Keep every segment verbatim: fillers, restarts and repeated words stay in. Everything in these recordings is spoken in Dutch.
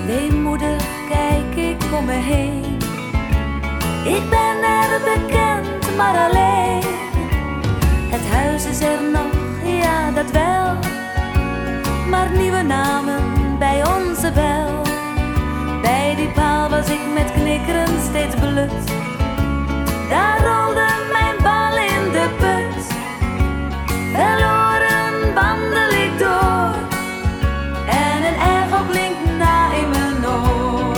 Weemoedig kijk ik om me heen. Ik ben er bekend, maar alleen. Het huis is er nog, ja dat wel. Maar nieuwe namen bij onze bel. Bij die paal was ik met knikkeren steeds belut. Daar rolde mijn bal in de put. Verloren wandel ik door. En een echo klinkt na in mijn oor.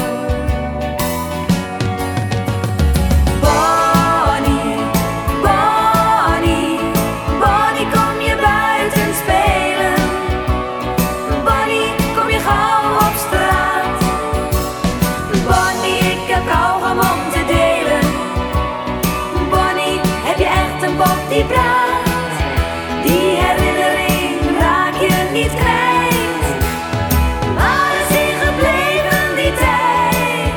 Bonnie, Bonnie, Bonnie, kom je buiten spelen? Bonnie, kom je gauw op straat? Bonnie, ik heb kauwgom om te delen. Bonnie, heb je echt een pop die praat? Die herinnering raak je niet kwijt. Waar is die gebleven die tijd?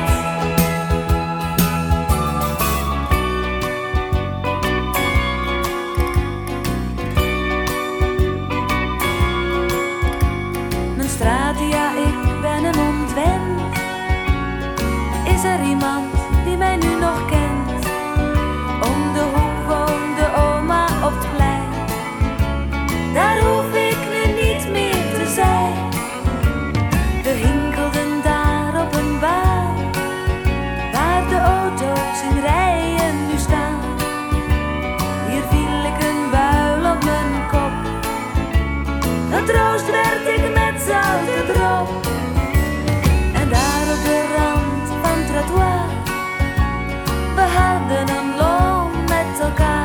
Mijn straat, ja ik ben hem ontwend. Is er iemand die mij nu nog kent? Om de hoek woonde oma op het plein. Daar hoef ik nu niet meer te zijn. We hinkelden daar op een baan, waar de auto's in rijen nu staan. Hier viel ik een buil op mijn kop. Getroost werd ik met zoute drop. En daar op de rand van het trottoir, we hadden een loon met elkaar.